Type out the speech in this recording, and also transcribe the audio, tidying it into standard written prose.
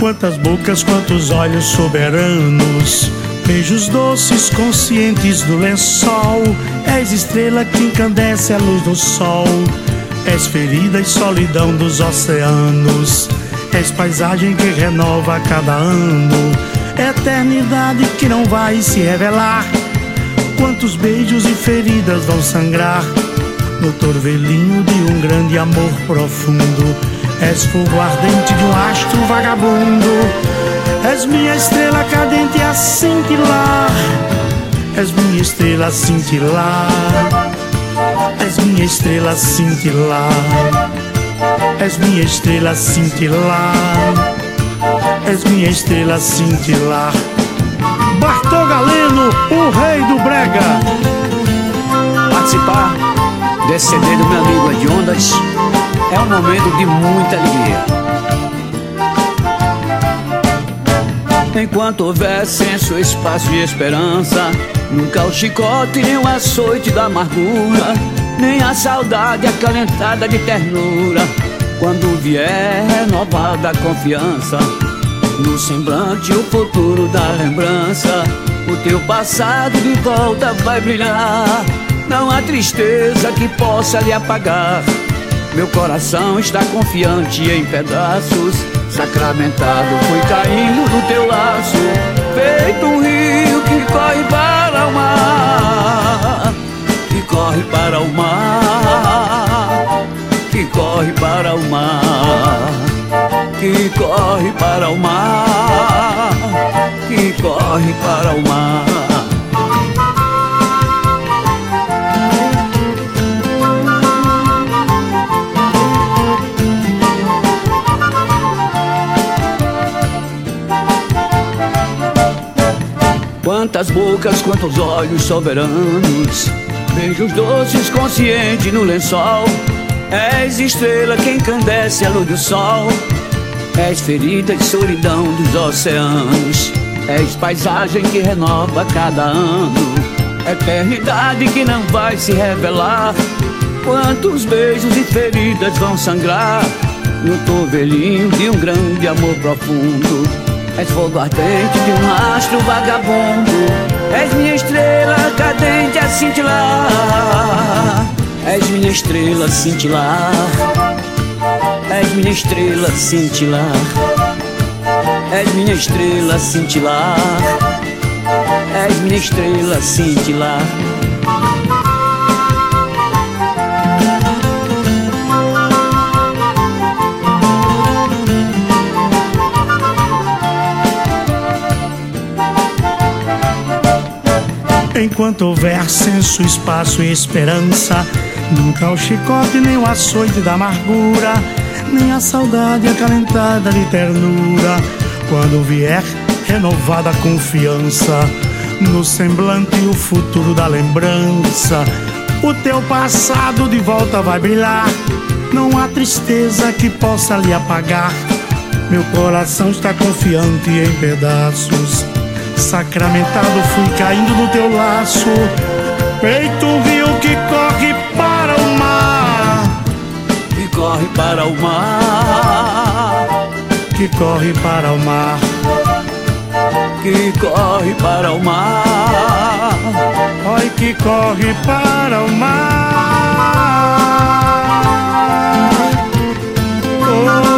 Quantas bocas, quantos olhos soberanos, beijos doces conscientes do lençol. És estrela que encandece a luz do sol. És ferida e solidão dos oceanos. És paisagem que renova a cada ano. Eternidade que não vai se revelar. Quantos beijos e feridas vão sangrar no torvelinho de um grande amor profundo. És fogo ardente de um astro vagabundo. És minha estrela cadente a cintilar. És minha estrela a cintilar. És minha estrela a cintilar. És minha estrela a cintilar. És minha estrela a cintilar. Bartô Galeno, o rei do brega. Participar desse CD do meu amigo Ediondas é um momento de muita alegria. Enquanto houver senso, espaço e esperança, nunca o chicote nem o açoite da amargura, nem a saudade acalentada de ternura. Quando vier renovada a confiança, no semblante o futuro da lembrança, o teu passado de volta vai brilhar. Não há tristeza que possa lhe apagar. Meu coração está confiante em pedaços. Sacramentado fui caindo do teu laço, feito um rio que corre para o mar, que corre para o mar, que corre para o mar, que corre para o mar, que corre para o mar. Quantas bocas, quantos olhos soberanos, beijos doces conscientes no lençol. És estrela que encandece a luz do sol. És ferida e solidão dos oceanos. És paisagem que renova cada ano. Eternidade que não vai se revelar. Quantos beijos e feridas vão sangrar no torvelinho de um grande amor profundo. És fogo ardente de um astro vagabundo. És minha estrela cadente a cintilar. És minha estrela a cintilar. És minha estrela a cintilar. És minha estrela a cintilar. És minha estrela a cintilar. Enquanto houver senso, espaço e esperança, nunca o chicote nem o açoite da amargura, nem a saudade acalentada de ternura. Quando vier renovada a confiança, no semblante o futuro da lembrança, o teu passado de volta vai brilhar. Não há tristeza que possa lhe apagar. Meu coração está confiante em pedaços. Sacramentado fui caindo no teu laço, feito um rio que corre para o mar, que corre para o mar, que corre para o mar, que corre para o mar. Oi, que corre para o mar. Oh.